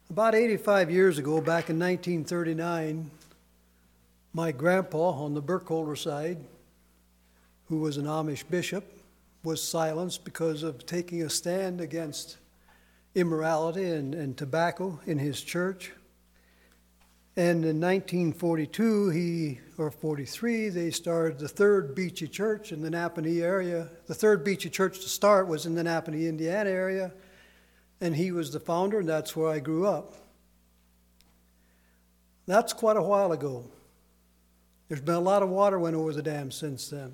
About 85 years ago, back in 1939, my grandpa on the Burkholder side, who was an Amish bishop, was silenced because of taking a stand against immorality and tobacco in his church. And in 1942, or 43, they started the Third Beachy Church in the Napanee area. The Third Beachy Church to start was in the Napanee, Indiana area, and he was the founder, and that's where I grew up. That's quite a while ago. There's been a lot of water went over the dam since then.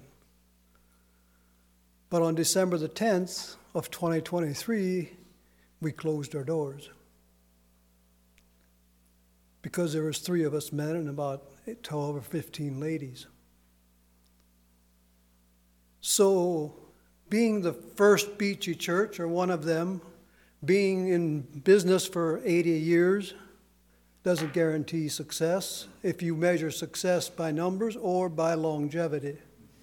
But on December the 10th of 2023, we closed our doors. Because there was 3 of us men and about 12 or 15 ladies. So, being the first Beachy church, or one of them, being in business for 80 years, doesn't guarantee success if you measure success by numbers or by longevity.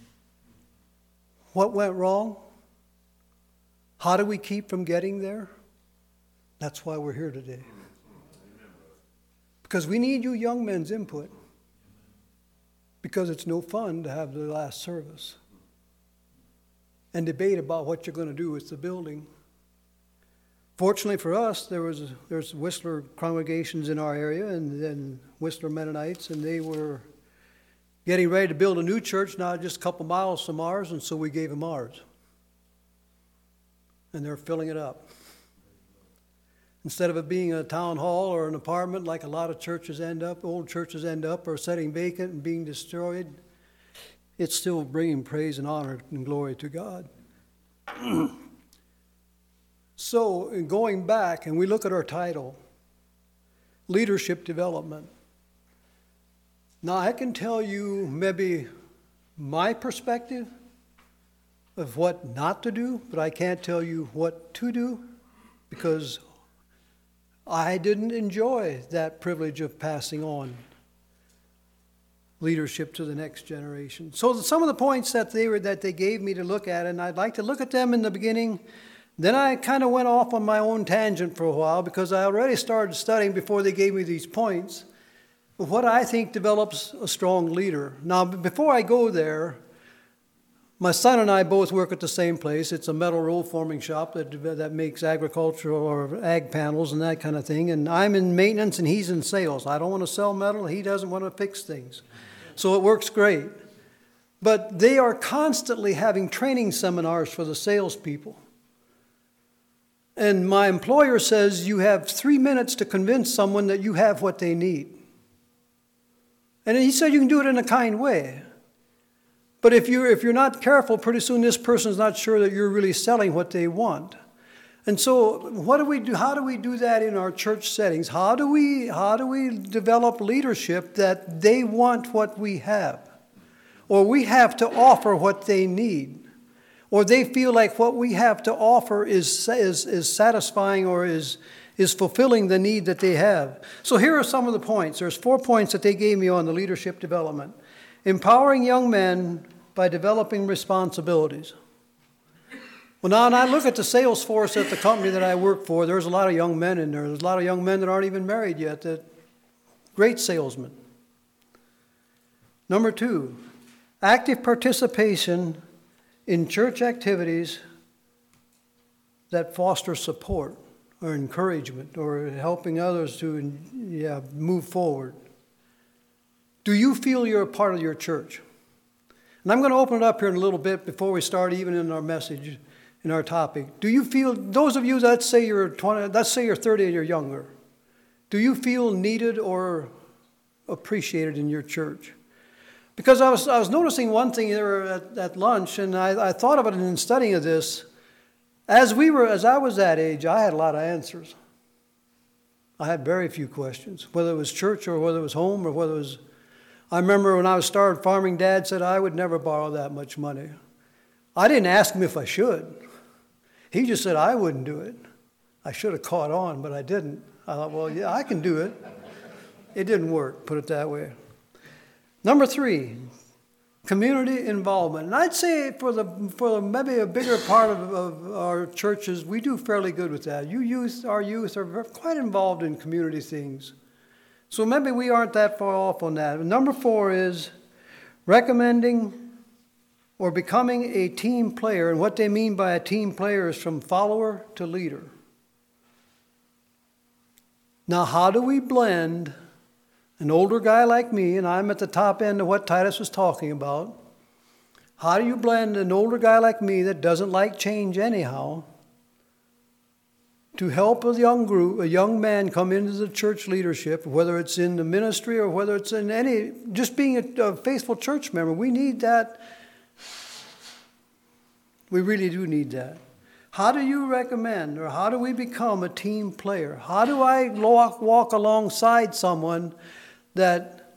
What went wrong? How do we keep from getting there? That's why we're here today. Because we need you young men's input. Because it's no fun to have the last service and debate about what you're going to do with the building. Fortunately for us, there's Whistler congregations in our area and then Whistler Mennonites, and they were getting ready to build a new church, not just a couple miles from ours, and so we gave them ours. And they're filling it up. Instead of it being a town hall or an apartment like a lot of churches old churches end up, or sitting vacant and being destroyed, it's still bringing praise and honor and glory to God. So, in going back, and we look at our title, Leadership Development. Now, I can tell you maybe my perspective of what not to do, but I can't tell you what to do, because I didn't enjoy that privilege of passing on leadership to the next generation. So some of the points that they gave me to look at, and I'd like to look at them in the beginning. Then I kind of went off on my own tangent for a while because I already started studying before they gave me these points of what I think develops a strong leader. Now, before I go there, my son and I both work at the same place. It's a metal roll forming shop that makes agricultural or ag panels and that kind of thing. And I'm in maintenance and he's in sales. I don't want to sell metal. He doesn't want to fix things. So it works great. But they are constantly having training seminars for the salespeople. And my employer says you have 3 minutes to convince someone that you have what they need. And he said you can do it in a kind way. But if you're not careful, pretty soon this person's not sure that you're really selling what they want. And so what do we do? How do we do that in our church settings? How do we develop leadership that they want what we have? Or we have to offer what they need? Or they feel like what we have to offer is satisfying or is fulfilling the need that they have. So here are some of the points. There's 4 points that they gave me on the leadership development. Empowering young men by developing responsibilities. Well, now, when I look at the sales force at the company that I work for, there's a lot of young men in there. There's a lot of young men that aren't even married yet, great salesmen. Number 2, active participation in church activities that foster support or encouragement or helping others to move forward. Do you feel you're a part of your church? And I'm going to open it up here in a little bit before we start even in our message, in our topic. Do you feel, those of you that say you're 20, let's say you're 30 or younger, do you feel needed or appreciated in your church? Because I was noticing one thing there at lunch, and I thought of it in studying of this. As I was that age, I had a lot of answers. I had very few questions, whether it was church or whether it was home or whether it was. I remember when I was started farming, Dad said I would never borrow that much money. I didn't ask him if I should. He just said I wouldn't do it. I should have caught on, but I didn't. I thought, well, yeah, I can do it. It didn't work, put it that way. Number 3, Community involvement. And I'd say for maybe a bigger part of our churches, we do fairly good with that. Our youth are quite involved in community things. So maybe we aren't that far off on that. Number 4 is recommending or becoming a team player. And what they mean by a team player is from follower to leader. Now, how do we blend an older guy like me, and I'm at the top end of what Titus was talking about? How do you blend an older guy like me that doesn't like change anyhow to help a young man come into the church leadership, whether it's in the ministry or whether it's in just being a faithful church member? We need that. We really do need that. How do you recommend, or how do we become a team player? How do I walk alongside someone that,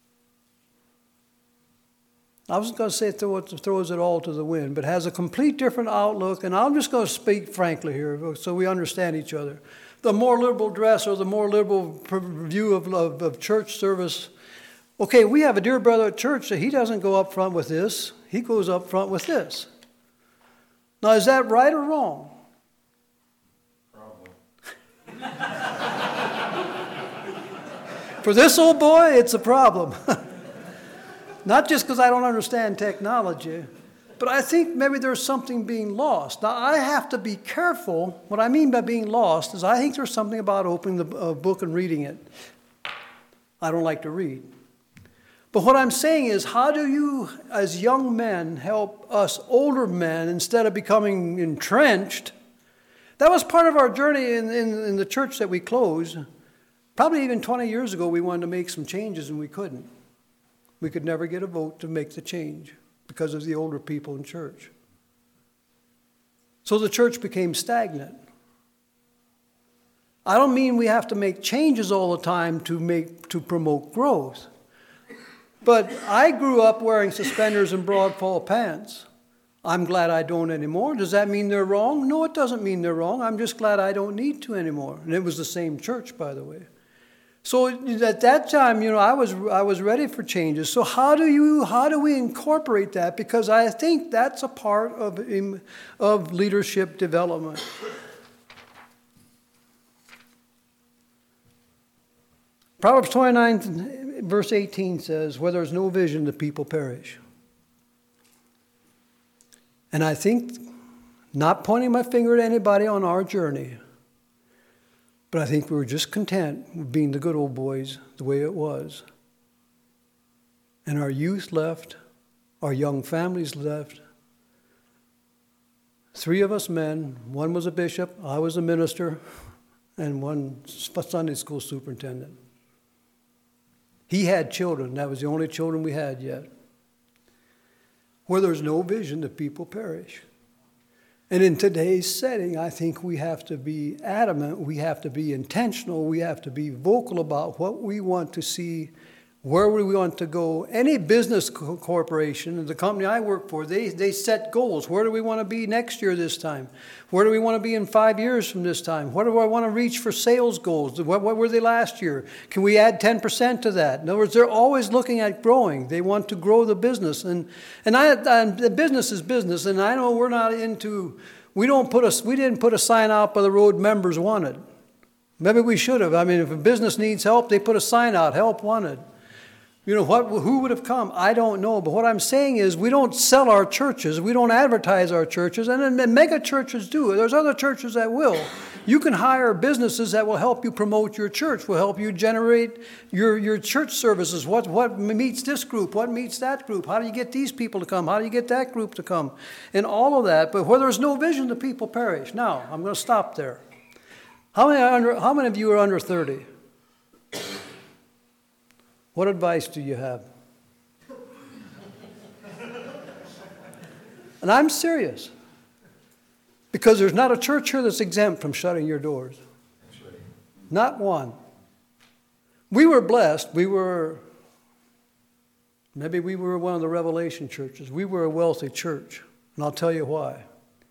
I was going to say throws it all to the wind, but has a complete different outlook? And I'm just going to speak frankly here so we understand each other. The more liberal dress or the more liberal view of church service. Okay, we have a dear brother at church that he doesn't go up front with this. He goes up front with this. Now, is that right or wrong? Probably. For this old boy, it's a problem. Not just because I don't understand technology, but I think maybe there's something being lost. Now, I have to be careful. What I mean by being lost is I think there's something about opening a book and reading it. I don't like to read. But what I'm saying is, how do you, as young men, help us older men instead of becoming entrenched? That was part of our journey in the church that we closed. Probably even 20 years ago, we wanted to make some changes and we couldn't. We could never get a vote to make the change because of the older people in church. So the church became stagnant. I don't mean we have to make changes all the time to promote growth. But I grew up wearing suspenders and broad fall pants. I'm glad I don't anymore. Does that mean they're wrong? No, it doesn't mean they're wrong. I'm just glad I don't need to anymore. And it was the same church, by the way. So at that time, I was ready for changes. So how do we incorporate that? Because I think that's a part of leadership development. Proverbs 29, verse 18 says, where there's no vision, the people perish. And I think, not pointing my finger at anybody on our journey, but I think we were just content with being the good old boys the way it was. And our youth left, our young families left. 3 of us men, one was a bishop, I was a minister, and one Sunday school superintendent. He had children. That was the only children we had yet. Where there's no vision, the people perish. And in today's setting, I think we have to be adamant, we have to be intentional, we have to be vocal about what we want to see, where we want to go. Any business corporation, the company I work for, they set goals. Where do we want to be next year this time? Where do we want to be in 5 years from this time? What do I want to reach for sales goals? What were they last year? Can we add 10% to that? In other words, they're always looking at growing. They want to grow the business. And the business is business. And I know we're not into, we didn't put a sign out by the road, members wanted. Maybe we should have. I mean, if a business needs help, they put a sign out, help wanted. Who would have come? I don't know. But what I'm saying is we don't sell our churches. We don't advertise our churches. And mega churches do. There's other churches that will. You can hire businesses that will help you promote your church, will help you generate your church services. What meets this group? What meets that group? How do you get these people to come? How do you get that group to come? And all of that. But where there's no vision, the people perish. Now, I'm going to stop there. How many of you are under 30? What advice do you have? And I'm serious. Because there's not a church here that's exempt from shutting your doors. Not one. We were blessed. Maybe we were one of the Revelation churches. We were a wealthy church. And I'll tell you why.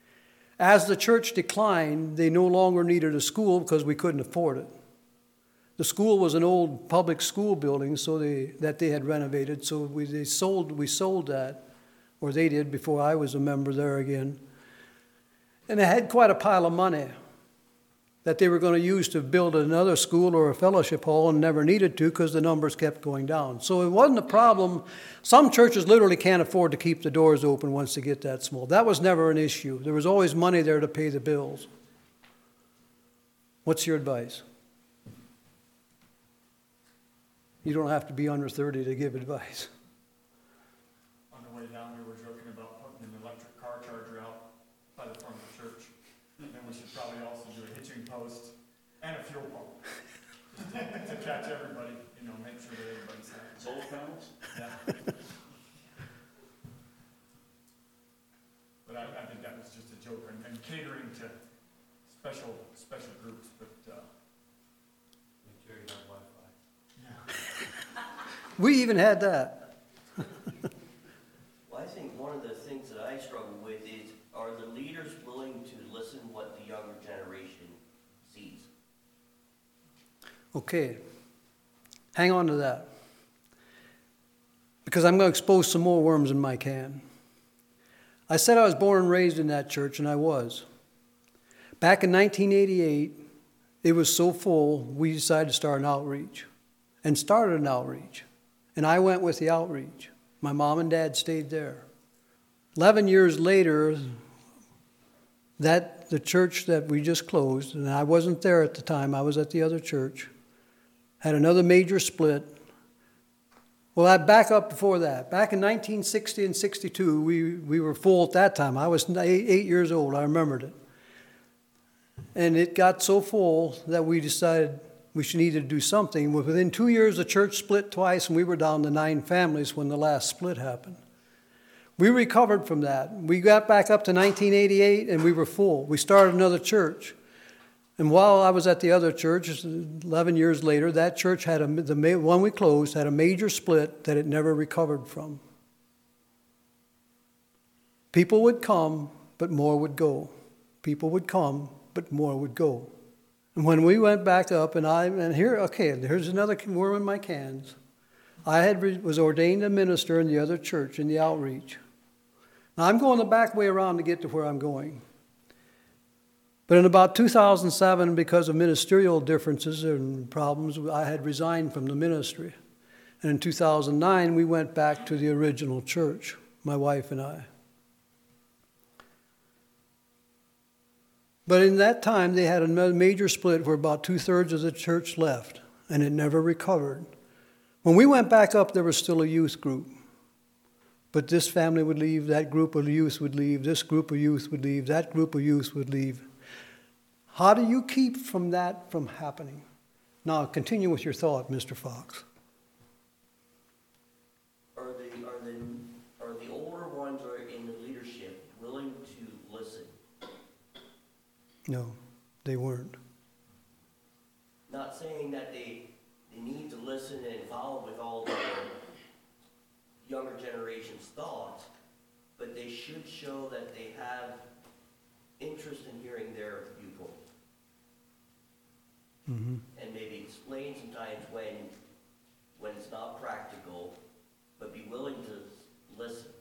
As the church declined, they no longer needed a school because we couldn't afford it. The school was an old public school building that they had renovated, so we sold that, or they did before I was a member there again. And they had quite a pile of money that they were going to use to build another school or a fellowship hall and never needed to because the numbers kept going down. So it wasn't a problem. Some churches literally can't afford to keep the doors open once they get that small. That was never an issue. There was always money there to pay the bills. What's your advice? You don't have to be under 30 to give advice. On the way down, we were joking about putting an electric car charger out by the front of the church. And then we should probably also do a hitching post and a fuel pump. To catch everybody, make sure that everybody's happy. Solar panels? Yeah. But I think that was just a joke and catering to special groups, but Make sure you have Wi-Fi. yeah. We even had that. Well, I think one of the things that I struggle with is, are the leaders willing to listen what the younger generation sees? Okay. Hang on to that. Because I'm going to expose some more worms in my can. I said I was born and raised in that church, and I was. Back in 1988, it was so full, we decided to start an outreach. And started an outreach. And I went with the outreach. My mom and dad stayed there. 11 years later, the church that we just closed, and I wasn't there at the time, I was at the other church, had another major split. Well, I back up before that. Back in 1960 and 62, we were full at that time. I was 8 years old, I remembered it. And it got so full that we decided we needed to do something. Within 2 years, the church split twice, and we were down to 9 families when the last split happened. We recovered from that. We got back up to 1988, and we were full. We started another church. And while I was at the other church, 11 years later, that church had the one we closed had a major split that it never recovered from. People would come, but more would go. People would come, but more would go. And when we went back up, here's another worm in my cans. I was ordained a minister in the other church, in the outreach. Now, I'm going the back way around to get to where I'm going. But in about 2007, because of ministerial differences and problems, I had resigned from the ministry. And in 2009, we went back to the original church, my wife and I. But in that time, they had another major split where about 2/3 of the church left, and it never recovered. When we went back up, there was still a youth group. But this family would leave, that group of youth would leave, this group of youth would leave, that group of youth would leave. How do you keep that from happening? Now, continue with your thought, Mr. Fox. Are the older ones or in the leadership willing to listen? No, they weren't. Not saying that they need to listen and follow with all the younger generation's thoughts, but they should show that they have interest in hearing their viewpoint. Mm-hmm. And maybe explain sometimes when it's not practical, but be willing to listen.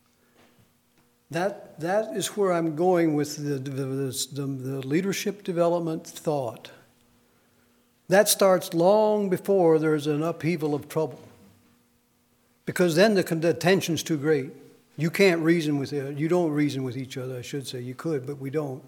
That is where I'm going with the leadership development thought. That starts long before there's an upheaval of trouble. Because then the tension's too great. You can't reason with it. You don't reason with each other, I should say. You could, but we don't.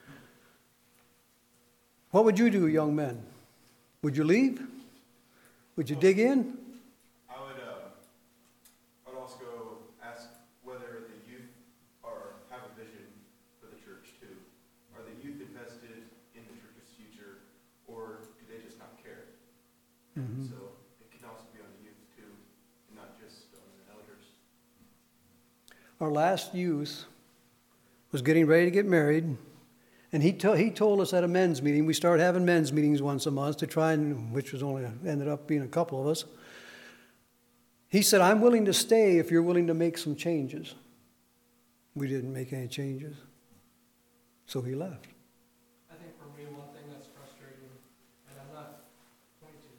What would you do, young men? Would you leave? Would you dig in? I would also go ask whether the youth have a vision for the church too. Are the youth invested in the church's future, or do they just not care? Mm-hmm. So it can also be on the youth too, and not just on the elders. Our last youth was getting ready to get married, and he told us at a men's meeting. We started having men's meetings once a month to try which was only ended up being a couple of us. He said, "I'm willing to stay if you're willing to make some changes." We didn't make any changes, so he left. I think for me, one thing that's frustrating, and I'm not going to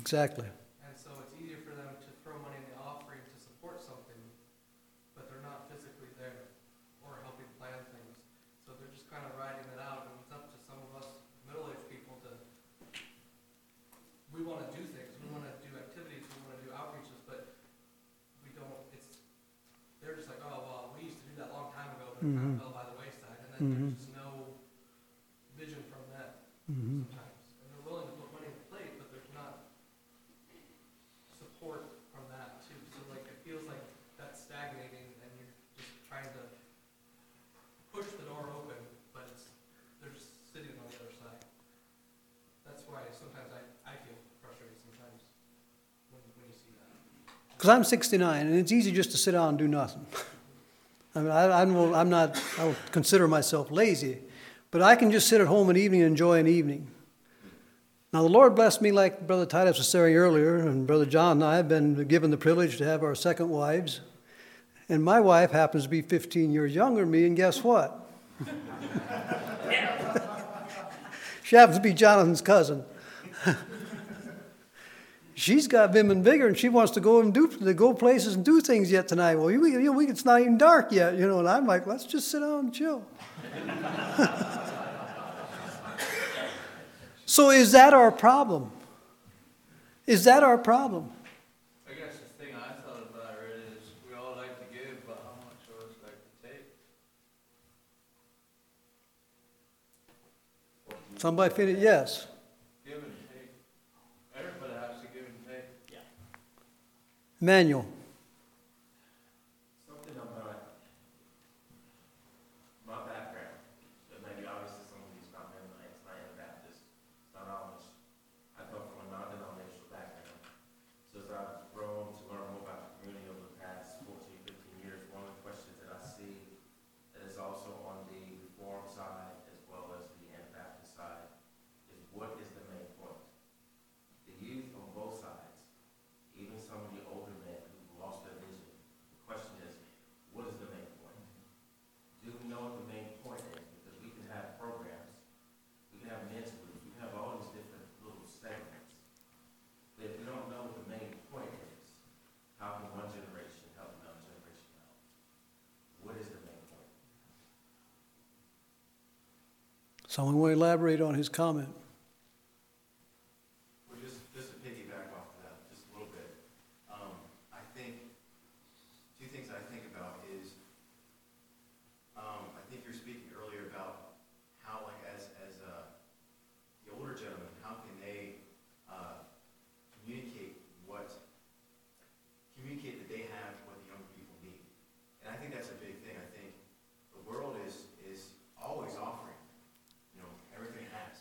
Exactly. And so it's easier for them to throw money in the offering to support something, but they're not physically there or helping plan things. So they're just kind of riding it out, and it's up to some of us middle-aged people to, we want to do things, we want to do activities, we want to do outreaches, but we don't, they're just like, oh, well, we used to do that a long time ago, but it kind of fell by the wayside, and then there's just no vision from them sometimes. And they're willing to put money on the plate, but there's not support from that too. So like, it feels like that's stagnating, and you're just trying to push the door open, but they're just sitting on the other side. That's why sometimes I feel frustrated sometimes when you see that. Because I'm 69, and it's easy just to sit down and do nothing. I mean, I don't consider myself lazy, but I can just sit at home an evening and enjoy an evening. Now, the Lord blessed me, like Brother Titus was saying earlier, and Brother John and I have been given the privilege to have our second wives. And my wife happens to be 15 years younger than me, and guess what? She happens to be Jonathan's cousin. She's got vim and vigor, and she wants to go places and do things yet tonight. Well, it's not even dark yet, and I'm like, let's just sit down and chill. So is that our problem? Is that our problem? I guess the thing I thought about it is we all like to give, but how much of us like to take? Somebody feel it? Yes. Give and take. Everybody has to give and take. Emmanuel. Something about my background, that maybe obviously some of these not Mennonites, not Anabaptists, not Amish. I come from a non-denominational background. So as I've grown to learn more about the community over the past 14, 15 years, one of the questions that I see that is also on the Reform side as well as the Anabaptist side is what is the main point? The youth on both sides, even some of the older men who lost their vision, the question is, what is the main point? Do we know what the main point is? Because we can have programs, we can have men's groups, we can have all these different little segments. But if we don't know what the main point is, how can one generation help another generation out? What is the main point? Someone will elaborate on his comment. Well, just to piggyback off of that just a little bit, I think, two things I think about is, I think you're speaking earlier about how, like, as the older gentlemen, how can they communicate that they have what the younger people need? And I think that's a big thing. I think the world is always offering, everything it has.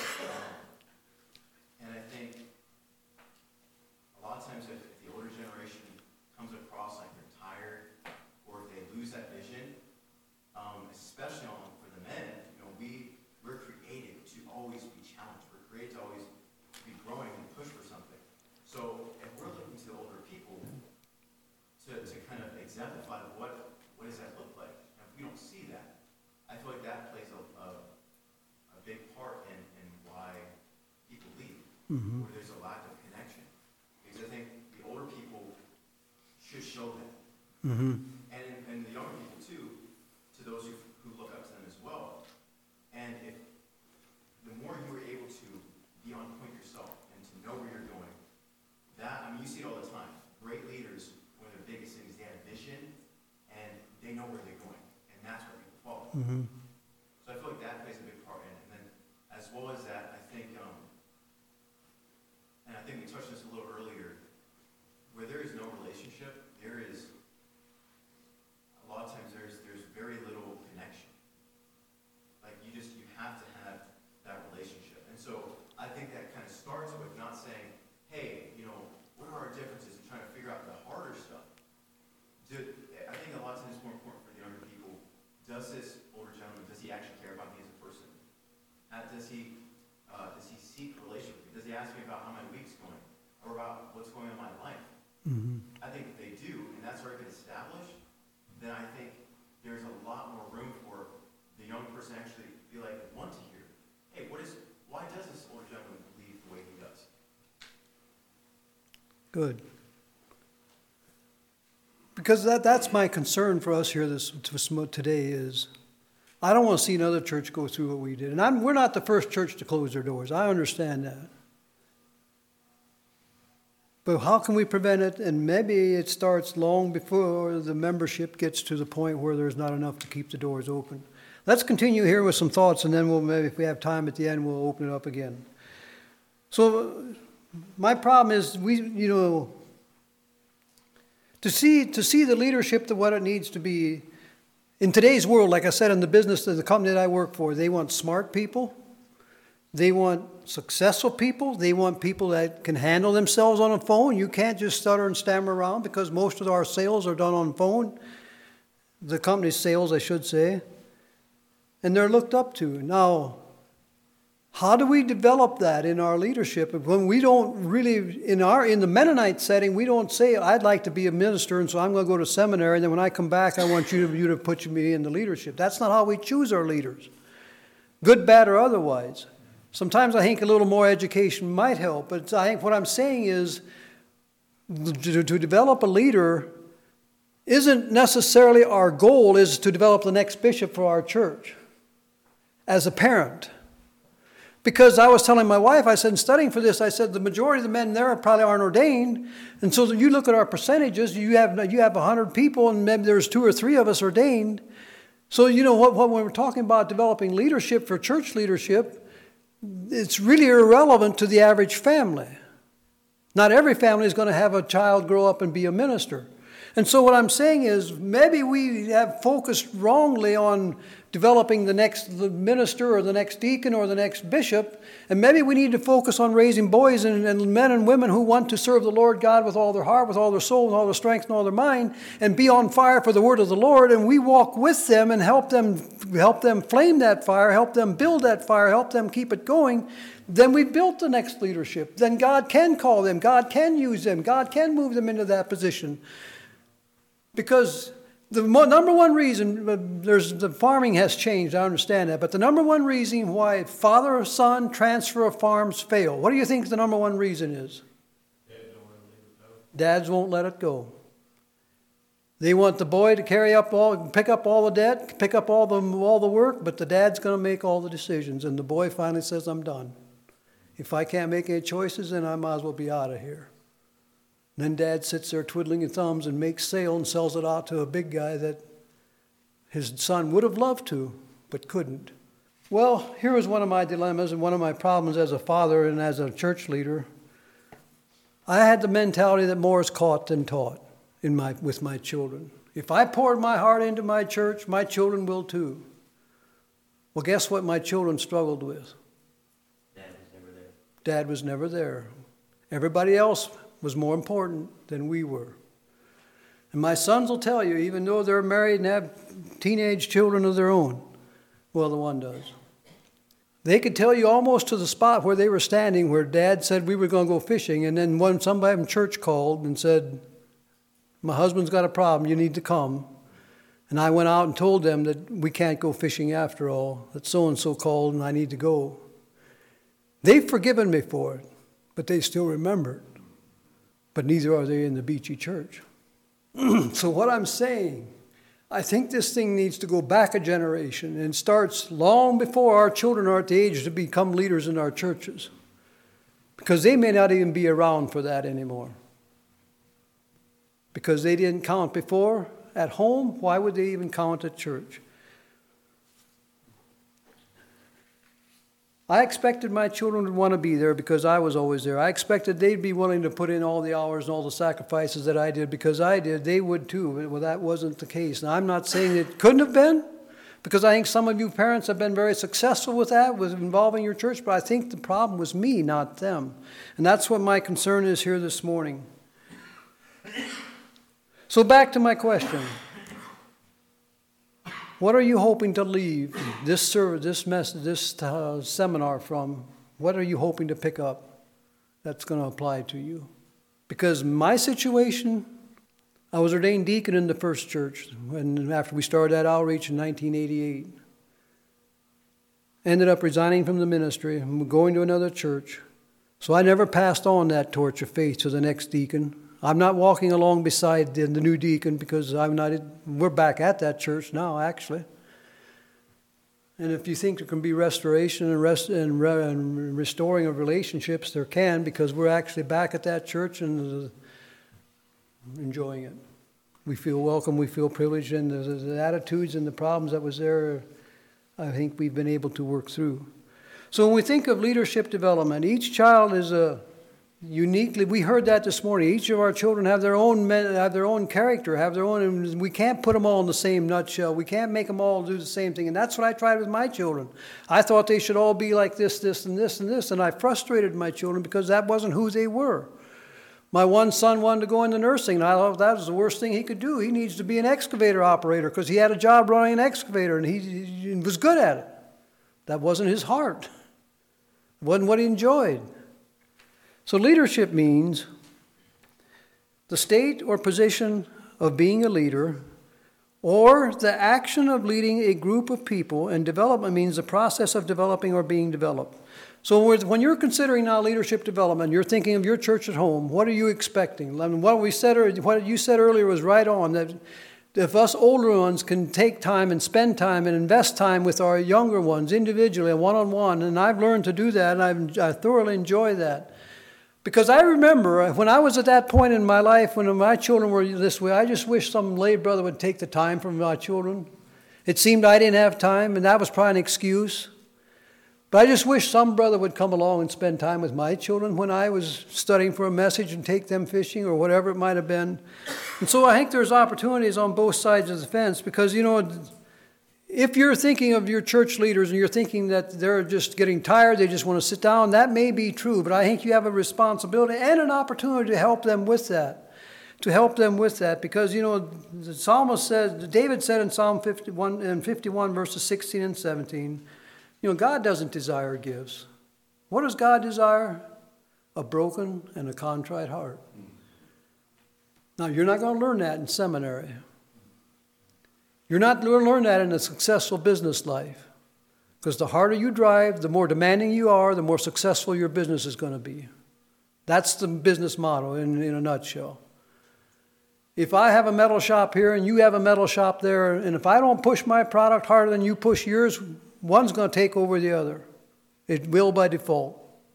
And I think a lot of times if the older generation comes across like they're tired or if they lose that vision, especially for the men, we're created to always be challenged. We're created to always be growing and push for something. So if we're looking to the older people to kind of exemplify what does that look like, and if we don't see that, I feel like that plays a big part in why people leave, where there's a lack of connection. Because I think the older people should show that. And the younger people too, to those who look up to them as well. And if the more you are able to be on point yourself and to know where you're going, you see it all the time. Great leaders, one of their biggest things, they have vision and they know where they're going. And that's where people follow. So I feel like that plays a big part in it. And then as well as that, I think, and I think we touched on this a little earlier, where there is no relationship, there is, a lot of times there's very little connection. Like you have to have that relationship. And so I think that kind of starts with not saying, hey, what are our differences, and trying to figure out the harder stuff. I think a lot of times it's more important for the younger people, does this older gentleman, does he actually care about me as a person? Does he seek relationship? Does he ask me about how my week's going? Or about what's going on in my life? I think if they do, and that's already been established, then I think there's a lot more room for the young person to actually be like, want to hear, hey, why does this older gentleman believe the way he does? Good. Because that's my concern for us here today is, I don't want to see another church go through what we did. And we're not the first church to close their doors. I understand that. But how can we prevent it? And maybe it starts long before the membership gets to the point where there's not enough to keep the doors open. Let's continue here with some thoughts, and then we'll maybe, if we have time at the end, we'll open it up again. So my problem is to see the leadership to what it needs to be. In today's world, like I said, in the business of the company that I work for, they want smart people. They want successful people. They want people that can handle themselves on a phone. You can't just stutter and stammer around because most of our sales are done on phone. The company's sales, I should say. And they're looked up to. Now, how do we develop that in our leadership? When we don't really, in the Mennonite setting, we don't say, I'd like to be a minister, and so I'm going to go to seminary, and then when I come back, I want you to put me in the leadership. That's not how we choose our leaders, good, bad, or otherwise. Sometimes I think a little more education might help, but I think what I'm saying is to develop a leader isn't necessarily our goal is to develop the next bishop for our church as a parent. Because I was telling my wife, I said, in studying for this, I said, the majority of the men there probably aren't ordained. And so you look at our percentages, you have 100 people, and maybe there's 2 or 3 of us ordained. So when we're talking about developing leadership for church leadership, it's really irrelevant to the average family. Not every family is going to have a child grow up and be a minister. And so what I'm saying is maybe we have focused wrongly on developing the next minister or the next deacon or the next bishop, and maybe we need to focus on raising boys and men and women who want to serve the Lord God with all their heart, with all their soul, with all their strength and all their mind, and be on fire for the word of the Lord, and we walk with them and help them flame that fire, help them build that fire, help them keep it going. Then we've built the next leadership. Then God can call them, God can use them, God can move them into that position. Because the number one reason, the farming has changed, I understand that, but the number one reason why father or son transfer of farms fail, what do you think the number one reason is? Dads won't let it go. They want the boy to pick up all the debt, pick up all the work, but the dad's going to make all the decisions, and the boy finally says, I'm done. If I can't make any choices, then I might as well be out of here. Then dad sits there twiddling his thumbs and makes sale and sells it out to a big guy that his son would have loved to, but couldn't. Well, here was one of my dilemmas and one of my problems as a father and as a church leader. I had the mentality that more is caught than taught with my children. If I poured my heart into my church, my children will too. Well, guess what my children struggled with? Dad was never there. Everybody else was more important than we were. And my sons will tell you, even though they're married and have teenage children of their own, well, the one does. They could tell you almost to the spot where they were standing, where Dad said we were going to go fishing, and then when somebody from church called and said, my husband's got a problem, you need to come. And I went out and told them that we can't go fishing after all, that so-and-so called and I need to go. They've forgiven me for it, but they still remember it. But neither are they in the Beachy church. So what I'm saying, I think this thing needs to go back a generation and starts long before our children are at the age to become leaders in our churches. Because they may not even be around for that anymore. Because they didn't count before at home, why would they even count at church? I expected my children would want to be there because I was always there. I expected they'd be willing to put in all the hours and all the sacrifices that I did because I did. They would too. Well, that wasn't the case. Now, I'm not saying it couldn't have been, because I think some of you parents have been very successful with that, with involving your church, but I think the problem was me, not them. And that's what my concern is here this morning. So back to my question. What are you hoping to leave this seminar from? What are you hoping to pick up that's going to apply to you? Because my situation, I was ordained deacon in the first church after we started that outreach in 1988. Ended up resigning from the ministry and going to another church. So I never passed on that torch of faith to the next deacon. I'm not walking along beside the new deacon because we're back at that church now, actually. And if you think there can be restoration and restoring of relationships, there can, because we're actually back at that church and enjoying it. We feel welcome, we feel privileged, and the attitudes and the problems that was there, I think we've been able to work through. So when we think of leadership development, each child is uniquely, we heard that this morning, each of our children have their own character, and we can't put them all in the same nutshell. We can't make them all do the same thing. And that's what I tried with my children. I thought they should all be like this, this, and this, and this. And I frustrated my children because that wasn't who they were. My one son wanted to go into nursing, and I thought that was the worst thing he could do. He needs to be an excavator operator because he had a job running an excavator, and he was good at it. That wasn't his heart. It wasn't what he enjoyed. So leadership means the state or position of being a leader, or the action of leading a group of people, and development means the process of developing or being developed. So when you're considering now leadership development, you're thinking of your church at home, what are you expecting? I mean, what you said earlier was right on, that if us older ones can take time and spend time and invest time with our younger ones individually and one-on-one, and I've learned to do that, and I thoroughly enjoy that. Because I remember when I was at that point in my life, when my children were this way, I just wish some lay brother would take the time from my children. It seemed I didn't have time, and that was probably an excuse. But I just wish some brother would come along and spend time with my children when I was studying for a message and take them fishing or whatever it might have been. And so I think there's opportunities on both sides of the fence because, if you're thinking of your church leaders and you're thinking that they're just getting tired, they just want to sit down, that may be true, but I think you have a responsibility and an opportunity to help them with that. Because, the psalmist says, David said in Psalm 51 verses 16 and 17, God doesn't desire gifts. What does God desire? A broken and a contrite heart. Now, you're not going to learn that in seminary. You're not going to learn that in a successful business life. Because the harder you drive, the more demanding you are, the more successful your business is going to be. That's the business model in a nutshell. If I have a metal shop here and you have a metal shop there, and if I don't push my product harder than you push yours, one's going to take over the other. It will by default.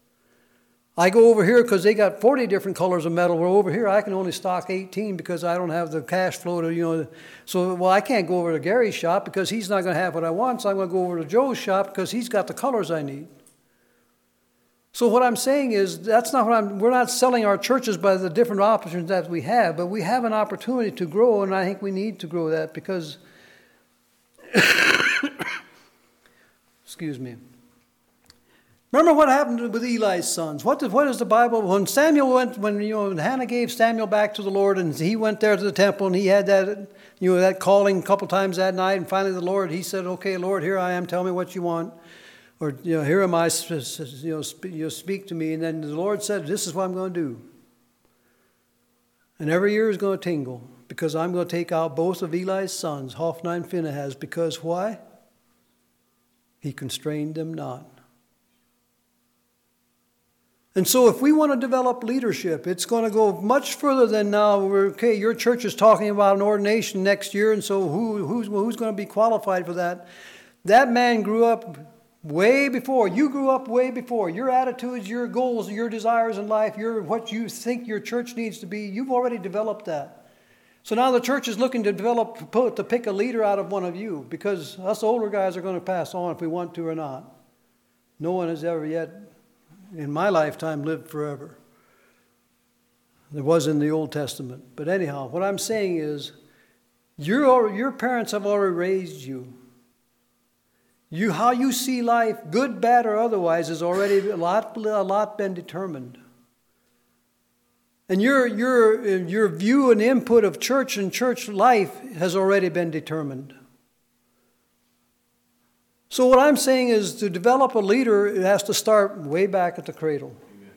I go over here because they got 40 different colors of metal. Where over here I can only stock 18 because I don't have the cash flow to, So, I can't go over to Gary's shop because he's not going to have what I want. So I'm going to go over to Joe's shop because he's got the colors I need. So what I'm saying is we're not selling our churches by the different options that we have, but we have an opportunity to grow, and I think we need to grow that because, excuse me. Remember what happened with Eli's sons? What is the Bible? When Samuel when Hannah gave Samuel back to the Lord, and he went there to the temple, and he had that calling a couple times that night, and finally the Lord, he said, "Okay, Lord, here I am. Tell me what you want." Or, here am I, speak to me. And then the Lord said, this is what I'm going to do. And every ear is going to tingle because I'm going to take out both of Eli's sons, Hophni and Phinehas, because why? He constrained them not. And so if we want to develop leadership, it's going to go much further than now. Your church is talking about an ordination next year, and so who's going to be qualified for that? That man grew up way before. You grew up way before. Your attitudes, your goals, your desires in life, what you think your church needs to be, you've already developed that. So now the church is looking to pick a leader out of one of you, because us older guys are going to pass on if we want to or not. No one has ever yet, in my lifetime, lived forever. There was in the Old Testament. But anyhow, what I'm saying is, your parents have already raised you. How you see life, good, bad, or otherwise, is already a lot been determined. And your view and input of church and church life has already been determined. So what I'm saying is, to develop a leader, it has to start way back at the cradle. Amen.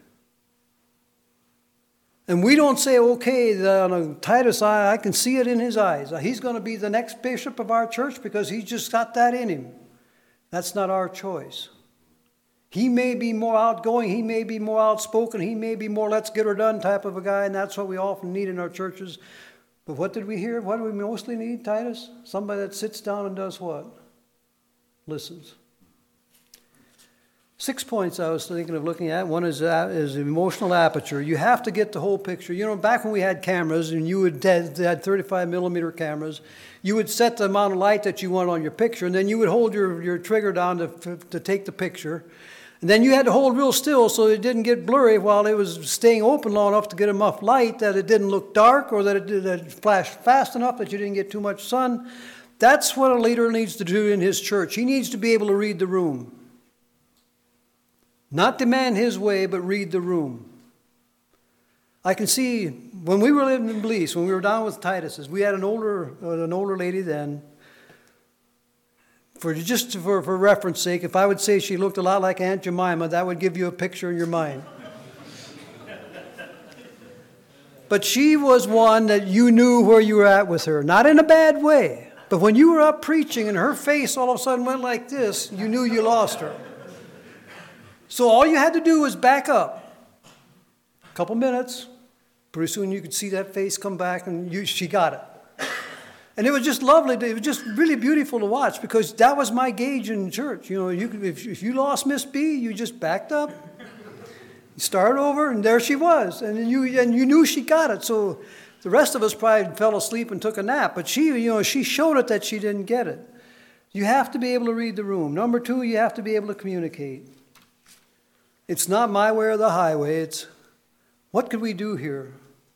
And we don't say, okay, Titus, I can see it in his eyes. He's going to be the next bishop of our church because he's just got that in him. That's not our choice. He may be more outgoing, he may be more outspoken, he may be more let's get her done type of a guy, and that's what we often need in our churches. But what did we hear? What do we mostly need, Titus? Somebody that sits down and does what? Listens. 6 points I was thinking of looking at. One is emotional aperture. You have to get the whole picture. You know, back when we had cameras and you had 35 millimeter cameras, you would set the amount of light that you want on your picture, and then you would hold your trigger down to take the picture. And then you had to hold real still so it didn't get blurry while it was staying open long enough to get enough light that it didn't look dark or that it flashed fast enough that you didn't get too much sun. That's what a leader needs to do in his church. He needs to be able to read the room. Not demand his way, but read the room. I can see when we were living in Belize, when we were down with Titus's, we had an older lady then. For reference sake, if I would say she looked a lot like Aunt Jemima, that would give you a picture in your mind. But she was one that you knew where you were at with her. Not in a bad way. But when you were up preaching and her face all of a sudden went like this, you knew you lost her. So all you had to do was back up. A couple minutes. Pretty soon you could see that face come back and she got it. And it was just lovely. It was just really beautiful to watch because that was my gauge in church. You know, if you lost Miss B, you just backed up, you started over, and there she was. And you knew she got it. So the rest of us probably fell asleep and took a nap. But she showed it that she didn't get it. You have to be able to read the room. Number 2, you have to be able to communicate. It's not my way or the highway. It's what could we do here?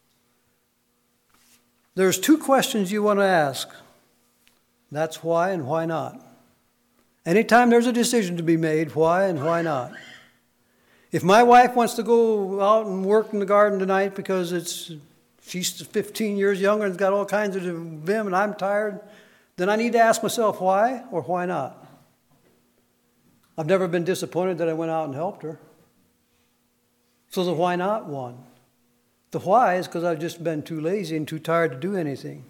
There's 2 questions you want to ask. That's why and why not. Anytime there's a decision to be made, why and why not. If my wife wants to go out and work in the garden tonight because she's 15 years younger and has got all kinds of vim and I'm tired, then I need to ask myself why or why not. I've never been disappointed that I went out and helped her. So the why not one. The why is because I've just been too lazy and too tired to do anything.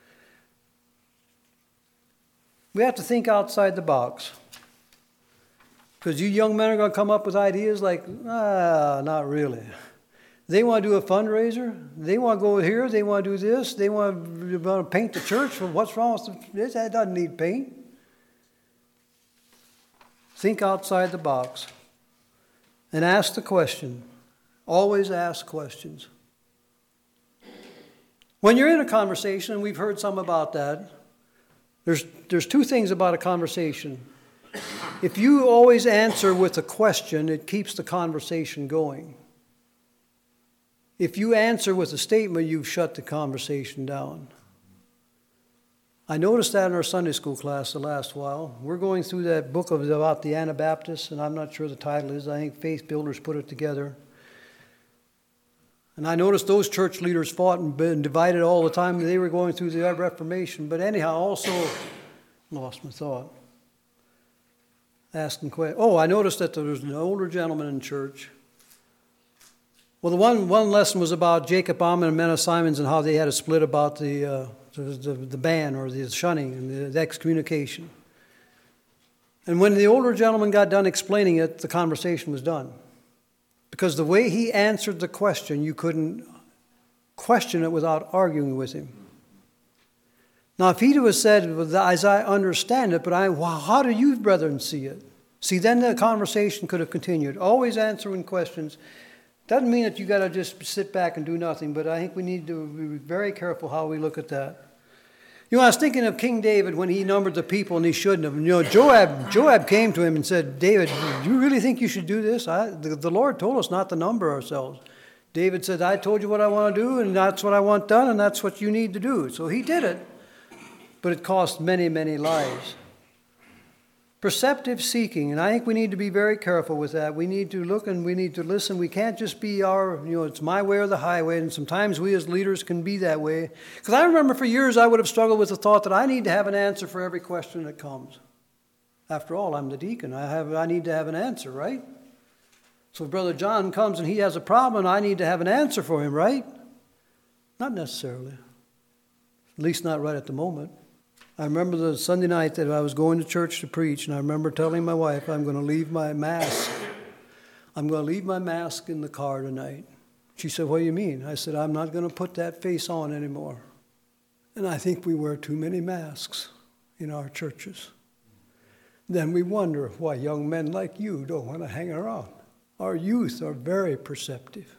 We have to think outside the box. Because you young men are going to come up with ideas like, not really. They want to do a fundraiser. They want to go here. They want to do this. They want to paint the church. Well, what's wrong with this? That doesn't need paint. Think outside the box. And ask the question. Always ask questions. When you're in a conversation, and we've heard some about that, there's 2 things about a conversation. If you always answer with a question, it keeps the conversation going. If you answer with a statement, you've shut the conversation down. I noticed that in our Sunday school class the last while. We're going through that book about the Anabaptists, and I'm not sure the title is. I think Faith Builders put it together. And I noticed those church leaders fought and been divided all the time. They were going through the Reformation. But anyhow, also lost my thought. Asking questions. Oh, I noticed that there was an older gentleman in church. Well, the one lesson was about Jacob Amon and Mena Simons and how they had a split about the ban or the shunning and the excommunication. And when the older gentleman got done explaining it, the conversation was done. Because the way he answered the question, you couldn't question it without arguing with him. Now, if he'd have said, as I understand it, but how do you, brethren, see it? See, then the conversation could have continued. Always answering questions. Doesn't mean that you got to just sit back and do nothing, but I think we need to be very careful how we look at that. You know, I was thinking of King David when he numbered the people and he shouldn't have. You know, Joab came to him and said, David, do you really think you should do this? The Lord told us not to number ourselves. David said, I told you what I want to do, and that's what I want done, and that's what you need to do. So he did it, but it cost many, many lives. Perceptive seeking, and I think we need to be very careful with that. We need to look and we need to listen. We can't just be it's my way or the highway, and sometimes we as leaders can be that way. Because I remember for years I would have struggled with the thought that I need to have an answer for every question that comes. After all, I'm the deacon. I need to have an answer, right? So if Brother John comes and he has a problem, I need to have an answer for him, right? Not necessarily. At least not right at the moment. I remember the Sunday night that I was going to church to preach, and I remember telling my wife, I'm going to leave my Mass I'm going to leave my mask in the car tonight. She said, what do you mean? I said, I'm not going to put that face on anymore. And I think we wear too many masks in our churches. Then we wonder why young men like you don't want to hang around. Our youth are very perceptive.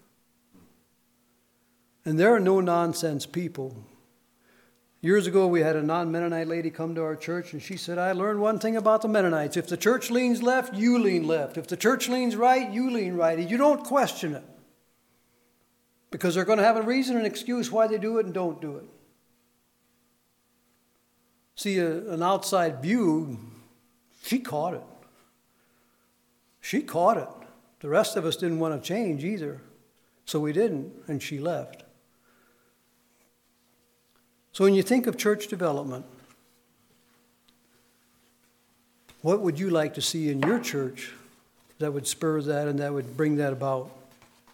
And there are no-nonsense people. Years ago, we had a non-Mennonite lady come to our church, and she said, I learned one thing about the Mennonites. If the church leans left, you lean left. If the church leans right, you lean right. You don't question it. Because they're going to have a reason and excuse why they do it and don't do it. See, an outside view, she caught it. She caught it. The rest of us didn't want to change either. So we didn't, and she left. So when you think of church development, what would you like to see in your church that would spur that and that would bring that about?